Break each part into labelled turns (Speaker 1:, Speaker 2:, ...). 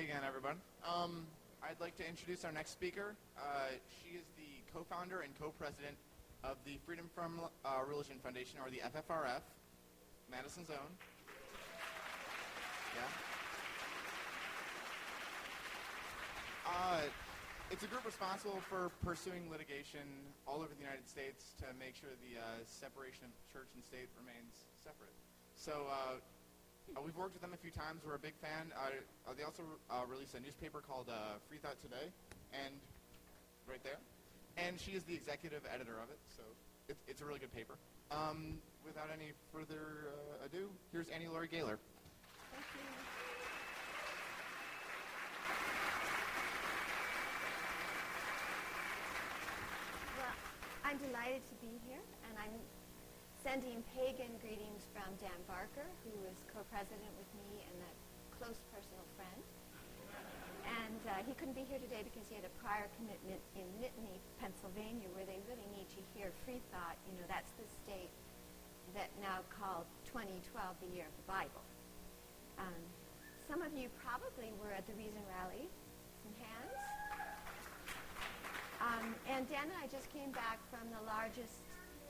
Speaker 1: again, everyone. I'd like to introduce our next speaker. She is the co-founder and co-president of the Freedom from Religion Foundation, or the FFRF, Madison's own. Yeah. It's a group responsible for pursuing litigation all over the United States to make sure the separation of church and state remains separate. So we've worked with them a few times. We're a big fan. They also released a newspaper called Free Thought Today, and right there. And she is the executive editor of it, so it's a really good paper. Without any further ado, here's Annie Laurie Gaylor.
Speaker 2: Thank you. Well, I'm delighted to be here, and I'm sending pagan greetings from Dan Barker, who is co-president with me and a close personal friend. And he couldn't be here today because he had a prior commitment in Nittany, Pennsylvania, where they really need to hear free thought. You know, that's the state that now called 2012 the year of the Bible. Some of you probably were at the Reason Rally. Some hands. And Dan and I just came back from the largest...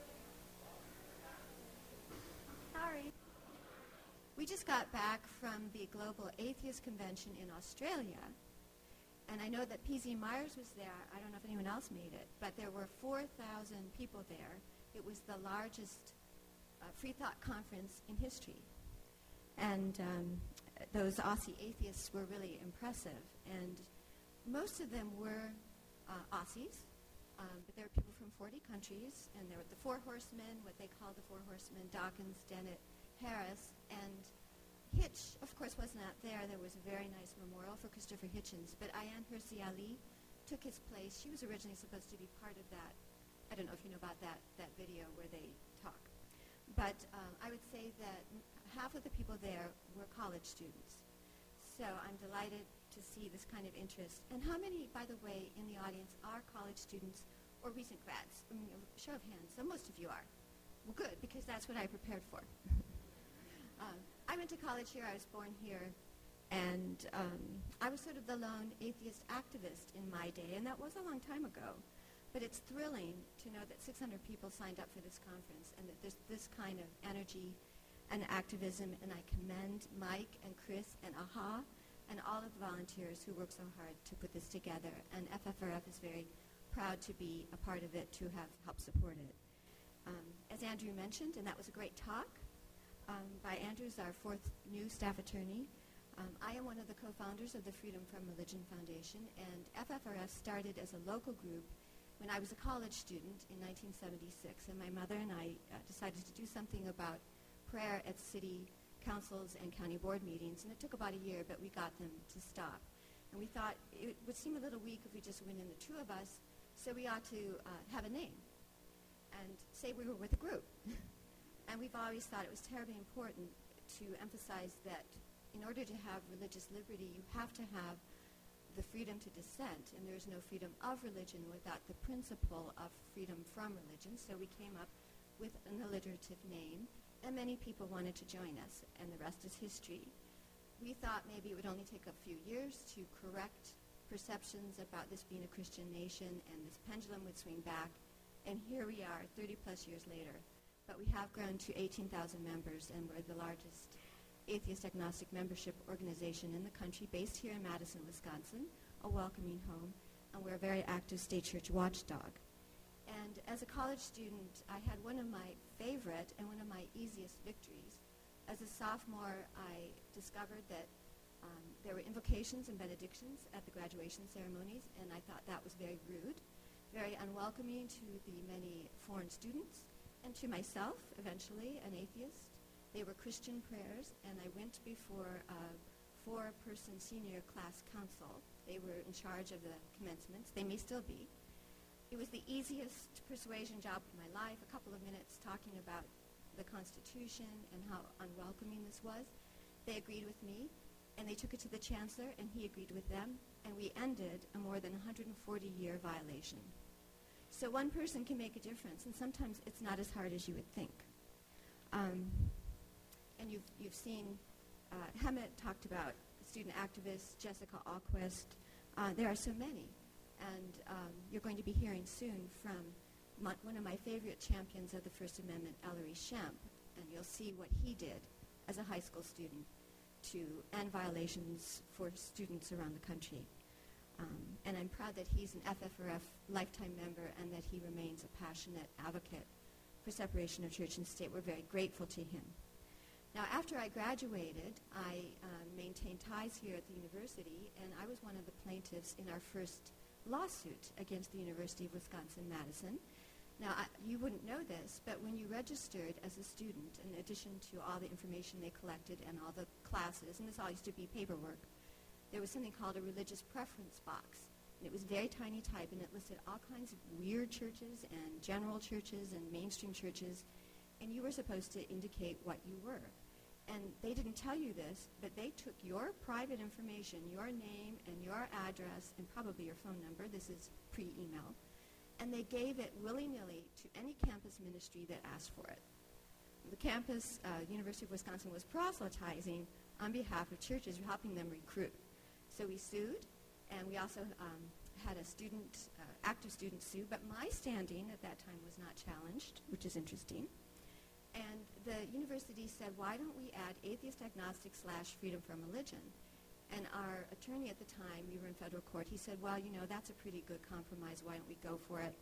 Speaker 2: Sorry. We just got back from the Global Atheist Convention in Australia. And I know that P.Z. Myers was there. I don't know if anyone else made it. But there were 4,000 people there. It was the largest free thought conference in history. And those Aussie atheists were really impressive. And most of them were Aussies. But there were people from 40 countries. And there were the Four Horsemen, what they called the Four Horsemen, Dawkins, Dennett, Harris. And Hitch, of course, was not there. There was a very nice memorial for Christopher Hitchens. But Ayaan Hirsi Ali took his place. She was originally supposed to be part of that. I don't know if you know about that video where they talk. But I would say that half of the people there were college students. So I'm delighted to see this kind of interest. And how many, by the way, in the audience are college students or recent grads? I mean, show of hands. So most of you are. Well, good, because that's what I prepared for. I went to college here. I was born here. And I was sort of the lone atheist activist in my day, and that was a long time ago. But it's thrilling to know that 600 people signed up for this conference and that there's this kind of energy and activism, and I commend Mike and Chris and AHA and all of the volunteers who work so hard to put this together. And FFRF is very proud to be a part of it, to have helped support it. As Andrew mentioned, and that was a great talk by Andrew, our fourth new staff attorney, I am one of the co-founders of the Freedom from Religion Foundation, and FFRF started as a local group when I was a college student in 1976, and my mother and I decided to do something about prayer at city councils and county board meetings, and it took about a year, but we got them to stop. And we thought it would seem a little weak if we just went in the two of us, so we ought to have a name and say we were with a group. And we've always thought it was terribly important to emphasize that in order to have religious liberty, you have to have the freedom to dissent, and there's no freedom of religion without the principle of freedom from religion. So we came up with an alliterative name, and many people wanted to join us, and the rest is history. We thought maybe it would only take a few years to correct perceptions about this being a Christian nation, and this pendulum would swing back, and here we are 30-plus years later. But we have grown to 18,000 members, and we're the largest atheist agnostic membership organization in the country, based here in Madison, Wisconsin, a welcoming home, and we're a very active state church watchdog. And as a college student, I had one of my favorite and one of my easiest victories. As a sophomore, I discovered that there were invocations and benedictions at the graduation ceremonies, and I thought that was very rude, very unwelcoming to the many foreign students, and to myself, eventually, an atheist. They were Christian prayers, and I went before a four-person senior class council. They were in charge of the commencements. They may still be. It was the easiest persuasion job of my life, a couple of minutes talking about the Constitution and how unwelcoming this was. They agreed with me, and they took it to the chancellor, and he agreed with them, and we ended a more than 140-year violation. So one person can make a difference, and sometimes it's not as hard as you would think. And you've seen, Hemet talked about student activist Jessica Alquist. There are so many. And you're going to be hearing soon from one of my favorite champions of the First Amendment, Ellery Schempp, and you'll see what he did as a high school student to end violations for students around the country. And I'm proud that he's an FFRF lifetime member and that he remains a passionate advocate for separation of church and state. We're very grateful to him. Now, after I graduated, I maintained ties here at the university, and I was one of the plaintiffs in our first lawsuit against the University of Wisconsin-Madison. Now, you wouldn't know this, but when you registered as a student, in addition to all the information they collected and all the classes, and this all used to be paperwork, there was something called a religious preference box. And it was very tiny type, and it listed all kinds of weird churches and general churches and mainstream churches, and you were supposed to indicate what you were. And they didn't tell you this, but they took your private information, your name and your address and probably your phone number, this is pre-email, and they gave it willy-nilly to any campus ministry that asked for it. The campus, University of Wisconsin, was proselytizing on behalf of churches, helping them recruit. So we sued, and we also had a student, active student sue, but my standing at that time was not challenged, which is interesting. And the university said, why don't we add atheist agnostic / freedom from religion? And our attorney at the time, we were in federal court, he said, well, you know, that's a pretty good compromise. Why don't we go for it?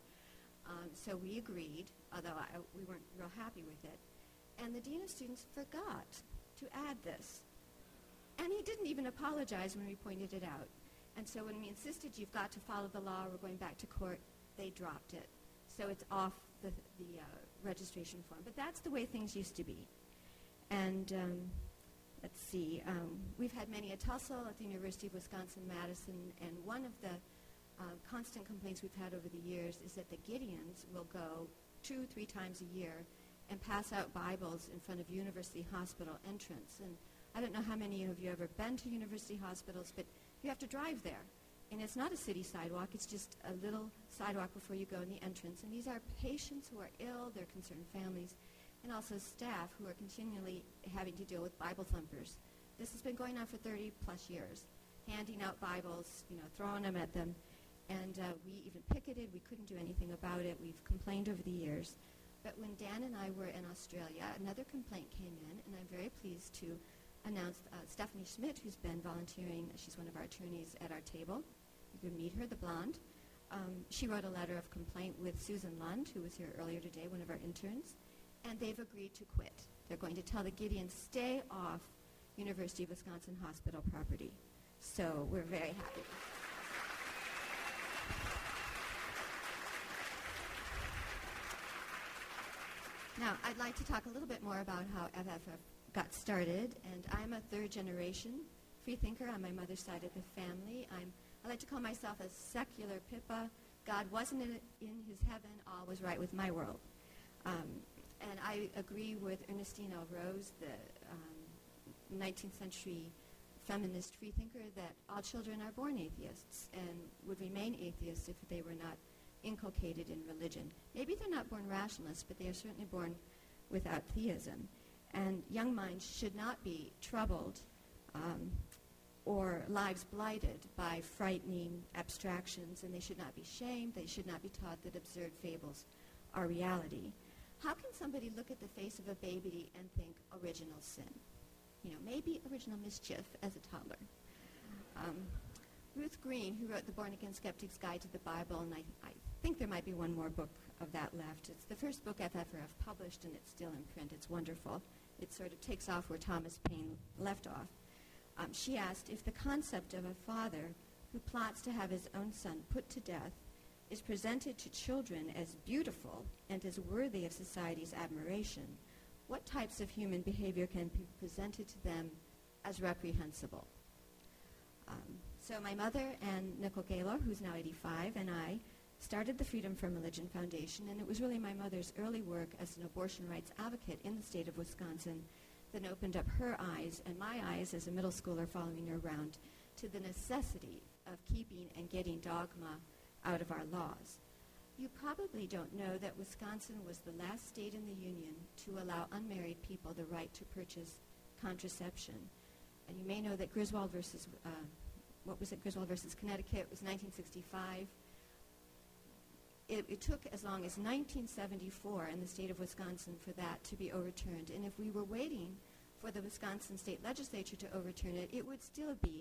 Speaker 2: So we agreed, although we weren't real happy with it. And the dean of students forgot to add this. And he didn't even apologize when we pointed it out. And so when we insisted you've got to follow the law, we're going back to court, they dropped it. So it's off the registration form. But that's the way things used to be. And let's see, we've had many a tussle at the University of Wisconsin-Madison, and one of the constant complaints we've had over the years is that the Gideons will go 2-3 times a year and pass out Bibles in front of University Hospital entrance. And I don't know how many of you have ever been to university hospitals, but you have to drive there. And it's not a city sidewalk. It's just a little sidewalk before you go in the entrance. And these are patients who are ill, they're concerned families, and also staff who are continually having to deal with Bible thumpers. This has been going on for 30-plus years, handing out Bibles, you know, throwing them at them. And we even picketed. We couldn't do anything about it. We've complained over the years. But when Dan and I were in Australia, another complaint came in, and I'm very pleased to announce Stephanie Schmidt, who's been volunteering. She's one of our attorneys at our table. You can meet her, the blonde. She wrote a letter of complaint with Susan Lund, who was here earlier today, one of our interns, and they've agreed to quit. They're going to tell the Gideons, stay off University of Wisconsin Hospital property. So we're very happy. Now, I'd like to talk a little bit more about how FFF got started, and I'm a third-generation freethinker on my mother's side of the family. I like to call myself a secular Pippa. God wasn't in his heaven, all was right with my world. And I agree with Ernestine L. Rose, the 19th century feminist freethinker, that all children are born atheists and would remain atheists if they were not inculcated in religion. Maybe they're not born rationalists, but they are certainly born without theism. And young minds should not be troubled or lives blighted by frightening abstractions, and they should not be shamed. They should not be taught that absurd fables are reality. How can somebody look at the face of a baby and think original sin? You know, maybe original mischief as a toddler. Ruth Green, who wrote The Born-Again Skeptic's Guide to the Bible, and I think there might be one more book of that left. It's the first book FFRF published, and it's still in print. It's wonderful. It sort of takes off where Thomas Paine left off. She asked, if the concept of a father who plots to have his own son put to death is presented to children as beautiful and as worthy of society's admiration, what types of human behavior can be presented to them as reprehensible? So my mother and Nicole Gaylor, who's now 85, and I started the Freedom from Religion Foundation, and it was really my mother's early work as an abortion rights advocate in the state of Wisconsin that opened up her eyes and my eyes as a middle schooler following her around to the necessity of keeping and getting dogma out of our laws. You probably don't know that Wisconsin was the last state in the union to allow unmarried people the right to purchase contraception. you may know that Griswold versus, Griswold versus Connecticut was 1965. It took as long as 1974 in the state of Wisconsin for that to be overturned. And if we were waiting for the Wisconsin state legislature to overturn it, it would still be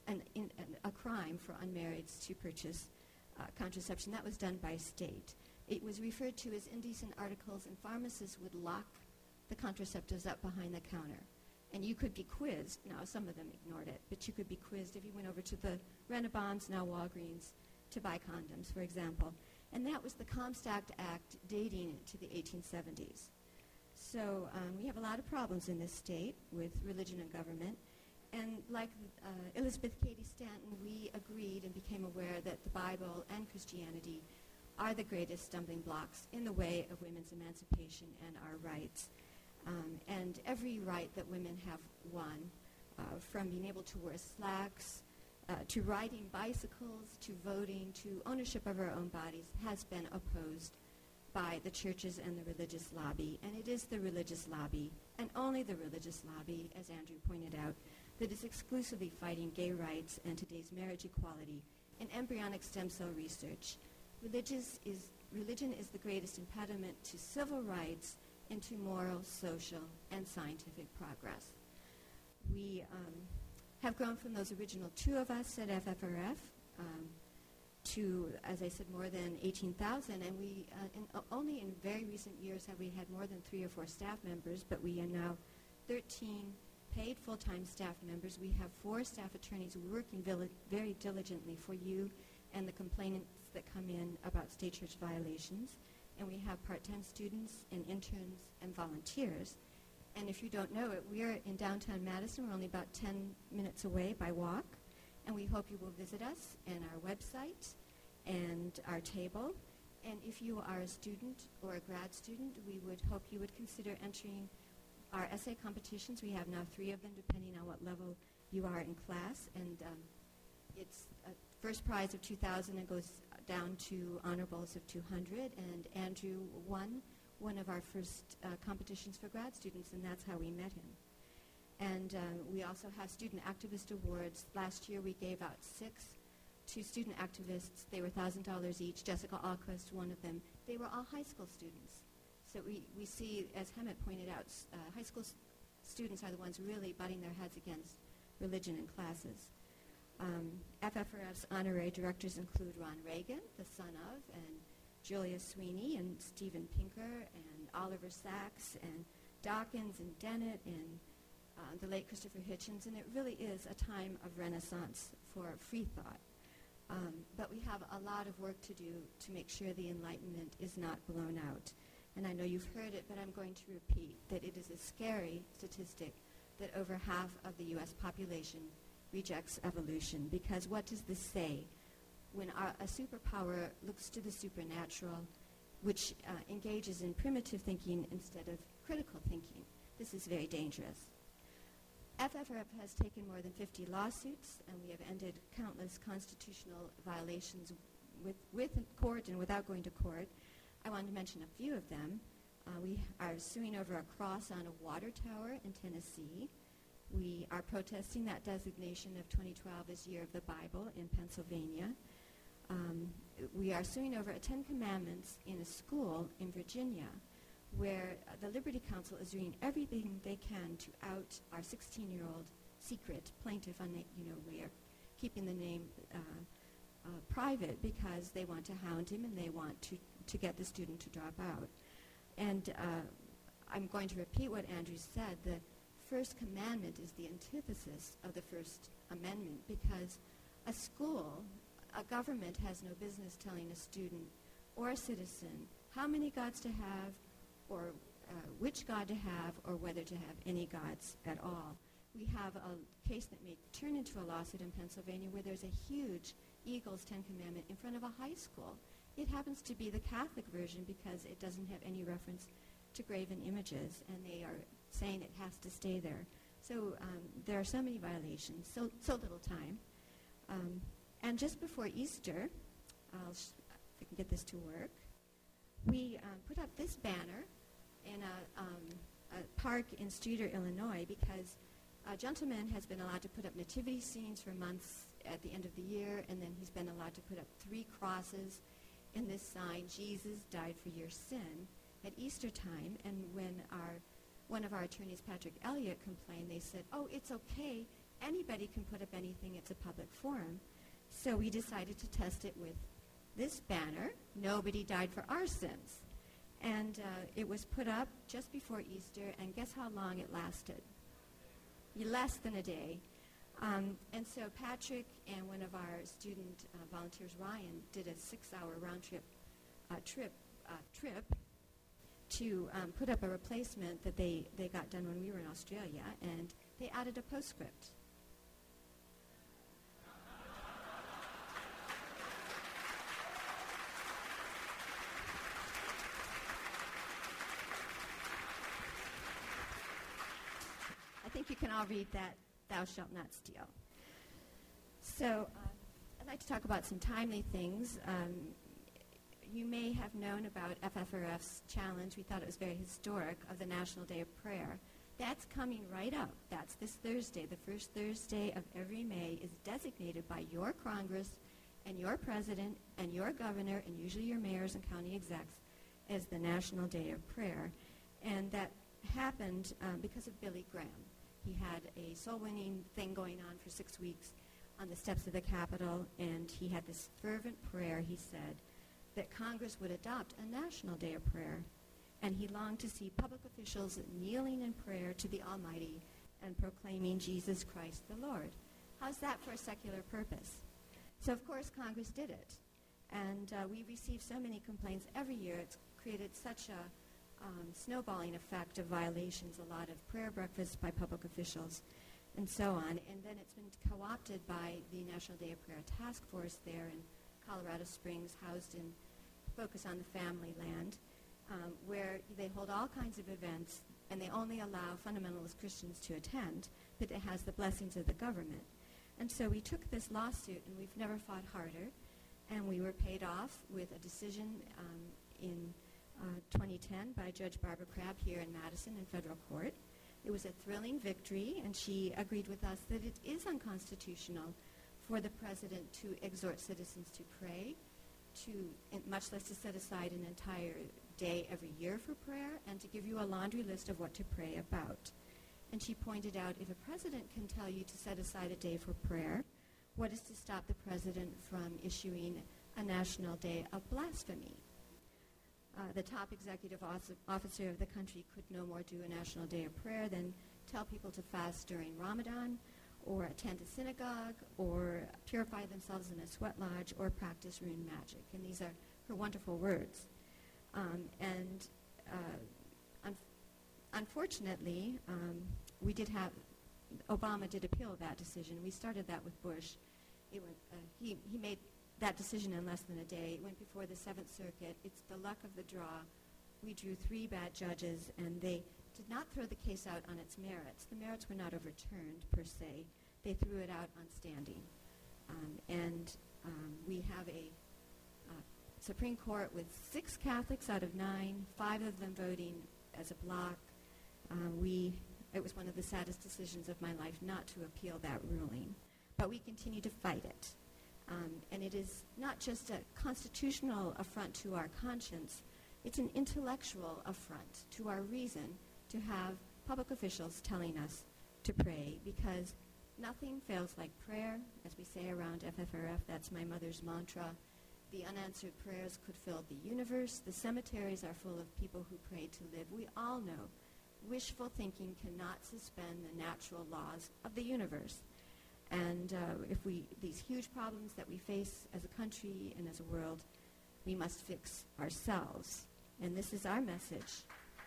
Speaker 2: a crime for unmarrieds to purchase contraception. That was done by state. It was referred to as indecent articles, and pharmacists would lock the contraceptives up behind the counter. And you could be quizzed. Now, some of them ignored it, but you could be quizzed if you went over to the Renaissance, now Walgreens, to buy condoms, for example. And that was the Comstock Act dating to the 1870s. So we have a lot of problems in this state with religion and government. And like Elizabeth Cady Stanton, we agreed and became aware that the Bible and Christianity are the greatest stumbling blocks in the way of women's emancipation and our rights. And every right that women have won, from being able to wear slacks, to riding bicycles, to voting, to ownership of our own bodies, has been opposed by the churches and the religious lobby. And it is the religious lobby, and only the religious lobby, as Andrew pointed out, that is exclusively fighting gay rights and today's marriage equality in embryonic stem cell research. Religion is the greatest impediment to civil rights and to moral, social, and scientific progress. We have grown from those original 2 of us at FFRF to, as I said, more than 18,000, and we only in very recent years have we had more than 3 or 4 staff members, but we are now 13 paid full-time staff members. We have 4 staff attorneys working very diligently for you and the complainants that come in about state church violations, and we have part-time students and interns and volunteers. And if you don't know it, we are in downtown Madison. We're only about 10 minutes away by walk, and we hope you will visit us and our website and our table. And if you are a student or a grad student, we would hope you would consider entering our essay competitions. We have now 3 of them, depending on what level you are in class, and it's a first prize of $2,000 and goes down to honorables of $200. And Andrew won one of our first competitions for grad students, and that's how we met him. And we also have student activist awards. Last year we gave out 6 to student activists. They were $1,000 each. Jessica Alquist, one of them. They were all high school students. So we see, as Hemant pointed out, high school students are the ones really butting their heads against religion in classes. FFRF's honorary directors include Ron Reagan, the son of, and Julia Sweeney, and Steven Pinker, and Oliver Sacks, and Dawkins, and Dennett, and the late Christopher Hitchens, and it really is a time of renaissance for free thought. But we have a lot of work to do to make sure the Enlightenment is not blown out. And I know you've heard it, but I'm going to repeat that it is a scary statistic that over half of the U.S. population rejects evolution. Because what does this say? When a superpower looks to the supernatural, which engages in primitive thinking instead of critical thinking, this is very dangerous. FFRF has taken more than 50 lawsuits, and we have ended countless constitutional violations with court and without going to court. I wanted to mention a few of them. We are suing over a cross on a water tower in Tennessee. We are protesting that designation of 2012 as Year of the Bible in Pennsylvania. We are suing over a 10 Commandments in a school in Virginia, where the Liberty Counsel is doing everything they can to out our 16-year-old secret plaintiff. We are keeping the name private because they want to hound him and they want to get the student to drop out. And I'm going to repeat what Andrew said. The First Commandment is the antithesis of the First Amendment, because a school, a government has no business telling a student or a citizen how many gods to have, or which God to have, or whether to have any gods at all. We have a case that may turn into a lawsuit in Pennsylvania where there's a huge Eagles 10 Commandment in front of a high school. It happens to be the Catholic version because it doesn't have any reference to graven images, and they are saying it has to stay there. So there are so many violations, so little time. And just before Easter, if I can get this to work, we put up this banner in a park in Streator, Illinois, because a gentleman has been allowed to put up nativity scenes for months at the end of the year, and then he's been allowed to put up 3 crosses in this sign, Jesus died for your sin, at Easter time. And when one of our attorneys, Patrick Elliott, complained, they said, oh, it's okay. Anybody can put up anything. It's a public forum. So we decided to test it with this banner, Nobody Died for Our Sins. And it was put up just before Easter, and guess how long it lasted? Less than a day. And so Patrick and one of our student volunteers, Ryan, did a 6-hour round-trip trip to put up a replacement that they got done when we were in Australia, and they added a postscript. I think you can all read that, thou shalt not steal. So I'd like to talk about some timely things. You may have known about FFRF's challenge. We thought it was very historic, of the National Day of Prayer. That's coming right up. That's this Thursday. The first Thursday of every May is designated by your Congress and your president and your governor and usually your mayors and county execs as the National Day of Prayer. And that happened because of Billy Graham. He had a soul-winning thing going on for 6 weeks on the steps of the Capitol, and he had this fervent prayer, he said, that Congress would adopt a National Day of Prayer. And he longed to see public officials kneeling in prayer to the Almighty and proclaiming Jesus Christ the Lord. How's that for a secular purpose? So, of course, Congress did it. And we receive so many complaints every year. It's created such a snowballing effect of violations, a lot of prayer breakfasts by public officials, and so on. And then it's been co-opted by the National Day of Prayer Task Force there in Colorado Springs, housed in Focus on the Family Land, where they hold all kinds of events, and they only allow fundamentalist Christians to attend, but it has the blessings of the government. And so we took this lawsuit, and we've never fought harder, and we were paid off with a decision in 2010 by Judge Barbara Crabb here in Madison in federal court. It was a thrilling victory, and she agreed with us that it is unconstitutional for the president to exhort citizens to pray, much less to set aside an entire day every year for prayer, and to give you a laundry list of what to pray about. And she pointed out, if a president can tell you to set aside a day for prayer, what is to stop the president from issuing a national day of blasphemy? The top executive officer of the country could no more do a national day of prayer than tell people to fast during Ramadan, or attend a synagogue, or purify themselves in a sweat lodge, or practice rune magic. And these are her wonderful words. Unfortunately, Obama did appeal that decision. We started that with Bush. He made that decision in less than a day. It went before the Seventh Circuit. It's the luck of the draw. We drew 3 bad judges, and they did not throw the case out on its merits. The merits were not overturned, per se. They threw it out on standing. We have a Supreme Court with 6 Catholics out of 9, 5 of them voting as a bloc. It was one of the saddest decisions of my life not to appeal that ruling. But we continue to fight it. And it is not just a constitutional affront to our conscience, it's an intellectual affront to our reason to have public officials telling us to pray, because nothing fails like prayer, as we say around FFRF. That's my mother's mantra. The unanswered prayers could fill the universe. The cemeteries are full of people who pray to live. We all know wishful thinking cannot suspend the natural laws of the universe. And these huge problems that we face as a country and as a world, we must fix ourselves. And this is our message.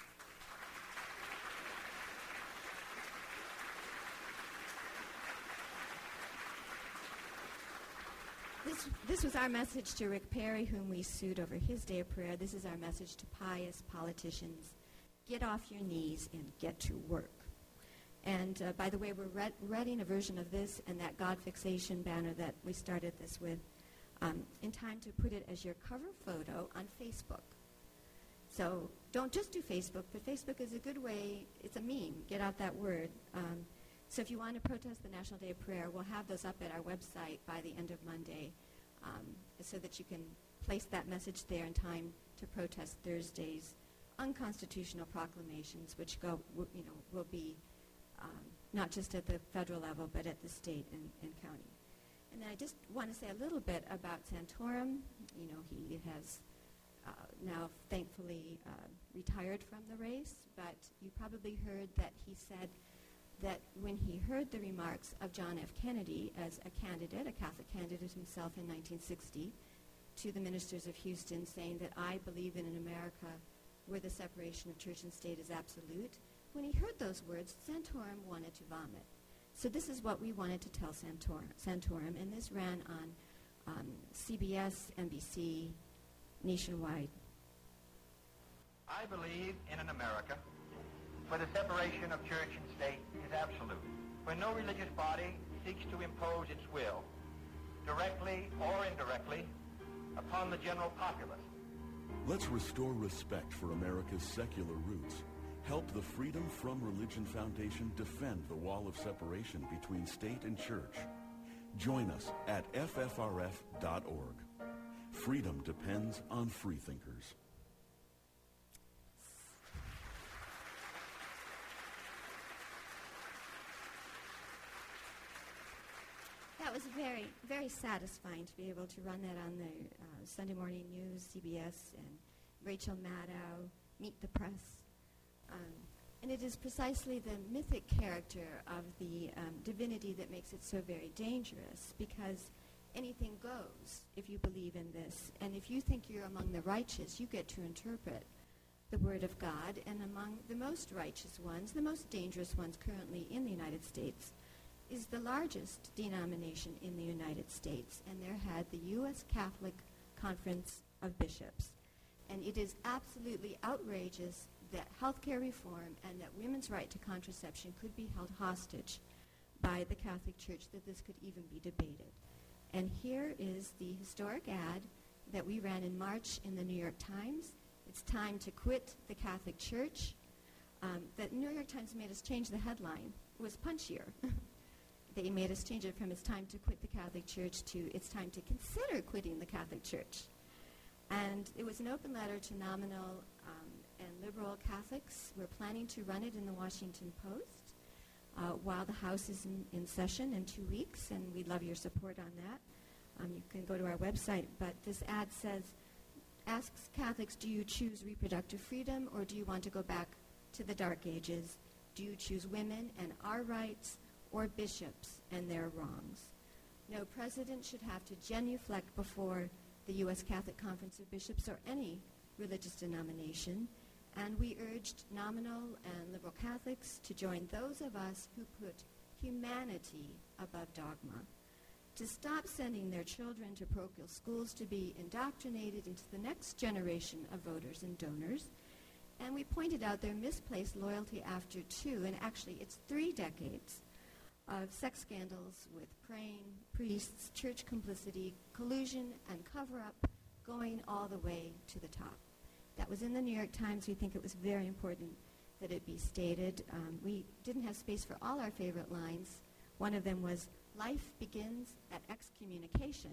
Speaker 2: This was our message to Rick Perry, whom we sued over his day of prayer. This is our message to pious politicians. Get off your knees and get to work. And by the way, we're writing a version of this and that God Fixation banner that we started this with in time to put it as your cover photo on Facebook. So don't just do Facebook, but Facebook is a good way. It's a meme. Get out that word. So if you want to protest the National Day of Prayer, we'll have those up at our website by the end of Monday, so that you can place that message there in time to protest Thursday's unconstitutional proclamations, which will be not just at the federal level, but at the state and county. And then I just want to say a little bit about Santorum. He has now thankfully retired from the race, but you probably heard that he said that when he heard the remarks of John F. Kennedy as a candidate, a Catholic candidate himself in 1960, to the ministers of Houston saying that I believe in an America where the separation of church and state is absolute, when he heard those words, Santorum wanted to vomit. So this is what we wanted to tell Santorum, and this ran on CBS, NBC, nationwide.
Speaker 3: I believe in an America where the separation of church and state is absolute, where no religious body seeks to impose its will, directly or indirectly, upon the general populace.
Speaker 4: Let's restore respect for America's secular roots. Help the Freedom from Religion Foundation defend the wall of separation between state and church. Join us at ffrf.org. Freedom depends on freethinkers.
Speaker 2: That was very, very satisfying to be able to run that on the Sunday Morning News, CBS, and Rachel Maddow, Meet the Press. And it is precisely the mythic character of the divinity that makes it so very dangerous, because anything goes if you believe in this. And if you think you're among the righteous, you get to interpret the Word of God. And among the most righteous ones, the most dangerous ones currently in the United States, is the largest denomination in the United States, and they're had the U.S. Catholic Conference of Bishops. And it is absolutely outrageous that healthcare reform and that women's right to contraception could be held hostage by the Catholic Church, that this could even be debated. And here is the historic ad that we ran in March in the New York Times. It's time to quit the Catholic Church. The New York Times made us change the headline. It was punchier. They made us change it from "It's time to quit the Catholic Church" to "It's time to consider quitting the Catholic Church." And it was an open letter to nominal and liberal Catholics. We're planning to run it in the Washington Post while the House is in session in 2 weeks, and we'd love your support on that. You can go to our website, but this ad asks Catholics, do you choose reproductive freedom, or do you want to go back to the Dark Ages? Do you choose women and our rights, or bishops and their wrongs? No president should have to genuflect before the U.S. Catholic Conference of Bishops or any religious denomination, and we urged nominal and liberal Catholics to join those of us who put humanity above dogma, to stop sending their children to parochial schools to be indoctrinated into the next generation of voters and donors. And we pointed out their misplaced loyalty after 2, and actually it's 3 decades, of sex scandals with praying priests, church complicity, collusion, and cover-up, going all the way to the top. That was in the New York Times. We think it was very important that it be stated. We didn't have space for all our favorite lines. One of them was, "Life begins at excommunication."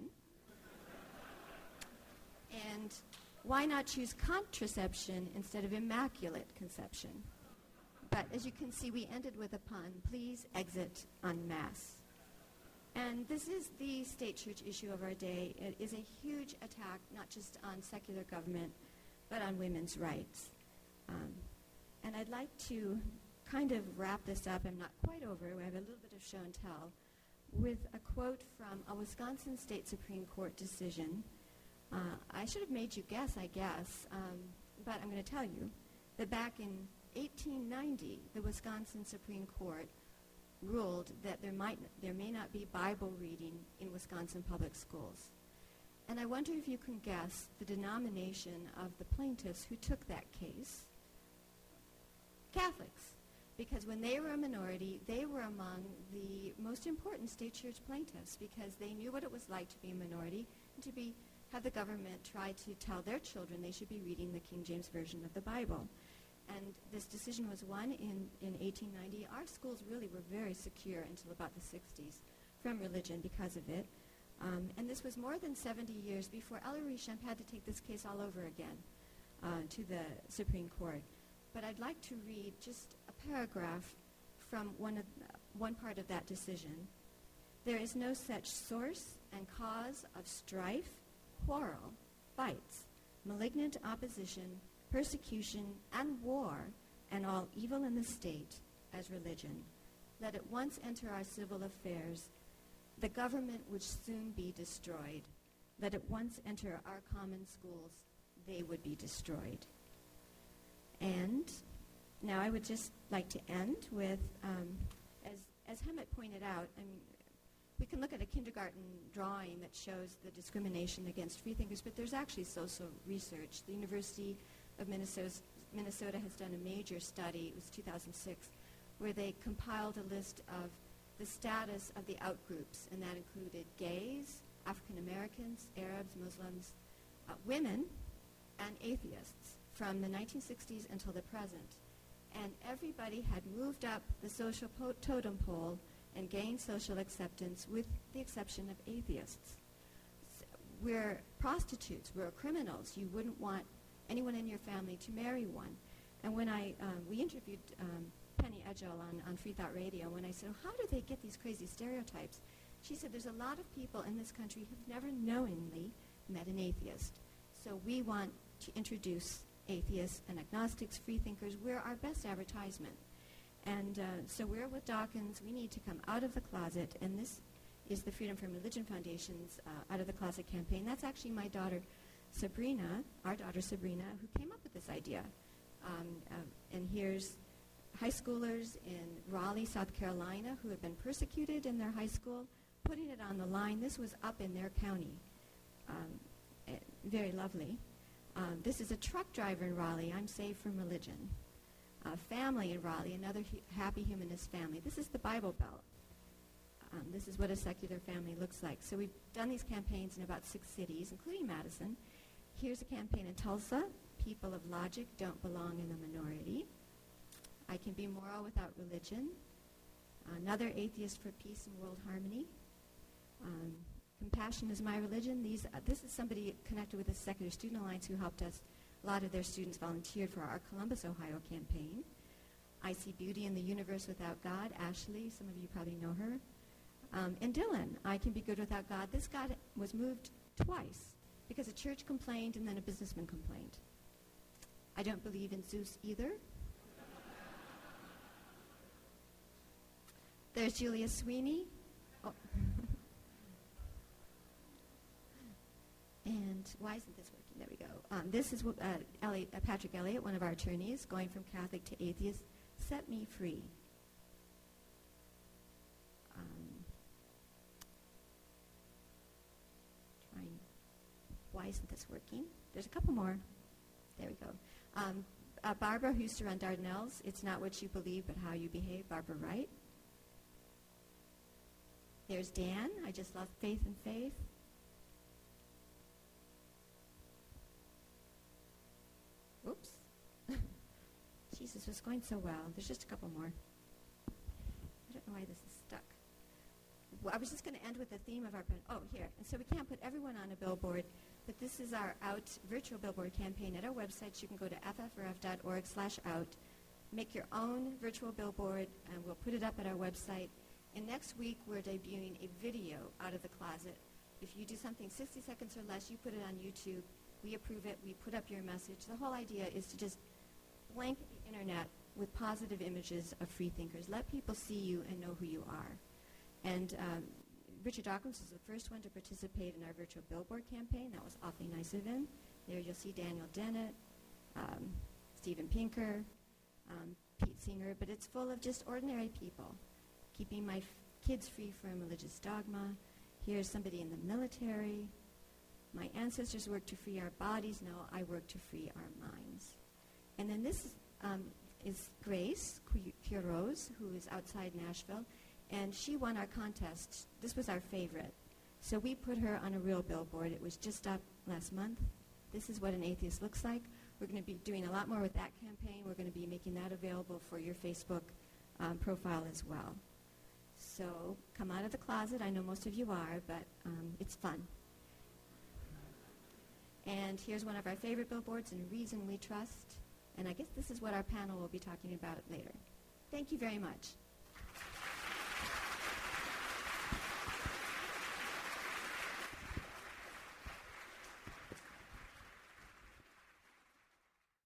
Speaker 2: And why not choose contraception instead of immaculate conception? But as you can see, we ended with a pun: please exit en masse. And this is the state church issue of our day. It is a huge attack, not just on secular government, but on women's rights. And I'd like to kind of wrap this up. I'm not quite over. We have a little bit of show and tell with a quote from a Wisconsin State Supreme Court decision. I should have made you guess, I guess, but I'm going to tell you that back in 1890, the Wisconsin Supreme Court ruled that there may not be Bible reading in Wisconsin public schools. And I wonder if you can guess the denomination of the plaintiffs who took that case. Catholics. Because when they were a minority, they were among the most important state church plaintiffs, because they knew what it was like to be a minority and to have the government try to tell their children they should be reading the King James Version of the Bible. And this decision was won in 1890. Our schools really were very secure until about the 60s from religion because of it. And this was more than 70 years before Ellery Champ had to take this case all over again to the Supreme Court. But I'd like to read just a paragraph from one part of that decision. There is no such source and cause of strife, quarrel, fights, malignant opposition, persecution, and war, and all evil in the state as religion. Let it once enter our civil affairs, the government would soon be destroyed. Let it once enter our common schools, they would be destroyed. And now I would just like to end with, as Hemant pointed out, I mean, we can look at a kindergarten drawing that shows the discrimination against freethinkers, but there's actually social research. The University of Minnesota has done a major study, it was 2006, where they compiled a list of the status of the outgroups, and that included gays, African Americans, Arabs, Muslims, women, and atheists from the 1960s until the present. And everybody had moved up the social totem pole and gained social acceptance with the exception of atheists. We're prostitutes, we're criminals. You wouldn't want anyone in your family to marry one. And when we interviewed Penny Edgell on Free Thought Radio, when I said, how do they get these crazy stereotypes? She said, there's a lot of people in this country who've never knowingly met an atheist. So we want to introduce atheists and agnostics, freethinkers. We're our best advertisement. And so we're with Dawkins. We need to come out of the closet, and this is the Freedom from Religion Foundation's Out of the Closet campaign. That's actually my daughter, Sabrina, our daughter Sabrina, who came up with this idea. And here's high schoolers in Raleigh, South Carolina, who have been persecuted in their high school, putting it on the line. This was up in their county. Very lovely. This is a truck driver in Raleigh. I'm saved from religion. Family in Raleigh, another happy humanist family. This is the Bible Belt. This is what a secular family looks like. So we've done these campaigns in about 6 cities, including Madison. Here's a campaign in Tulsa. People of logic don't belong in the minority. I can be moral without religion. Another atheist for peace and world harmony. Compassion is my religion. This is somebody connected with the Secular Student Alliance who helped us. A lot of their students volunteered for our Columbus, Ohio campaign. I see beauty in the universe without God. Ashley, some of you probably know her. And Dylan, I can be good without God. This God was moved twice because a church complained and then a businessman complained. I don't believe in Zeus either. There's Julia Sweeney. Oh. And why isn't this working? There we go. This is Patrick Elliott, one of our attorneys, going from Catholic to atheist. Set me free. Why isn't this working? There's a couple more. There we go. Barbara, who used to run Dardanelles. It's not what you believe, but how you behave. Barbara Wright. There's Dan. I just love faith and faith. Oops. Jesus, was going so well. There's just a couple more. I don't know why this is stuck. Well, I was just going to end with the theme of our... here. And so we can't put everyone on a billboard, but this is our Out virtual billboard campaign. At our website, you can go to ffrf.org/out, make your own virtual billboard, and we'll put it up at our website. And next week, we're debuting a video Out of the Closet. If you do something 60 seconds or less, you put it on YouTube. We approve it. We put up your message. The whole idea is to just blanket the internet with positive images of freethinkers. Let people see you and know who you are. And Richard Dawkins was the first one to participate in our virtual billboard campaign. That was awfully nice of him. There you'll see Daniel Dennett, Steven Pinker, Pete Singer, but it's full of just ordinary people, keeping my kids free from religious dogma. Here's somebody in the military. My ancestors worked to free our bodies. Now I work to free our minds. And then this is Grace Quiroz, who is outside Nashville, and she won our contest. This was our favorite. So we put her on a real billboard. It was just up last month. This is what an atheist looks like. We're going to be doing a lot more with that campaign. We're going to be making that available for your Facebook profile as well. So come out of the closet. I know most of you are, but it's fun. And here's one of our favorite billboards, and Reason We Trust. And I guess this is what our panel will be talking about later. Thank you very much.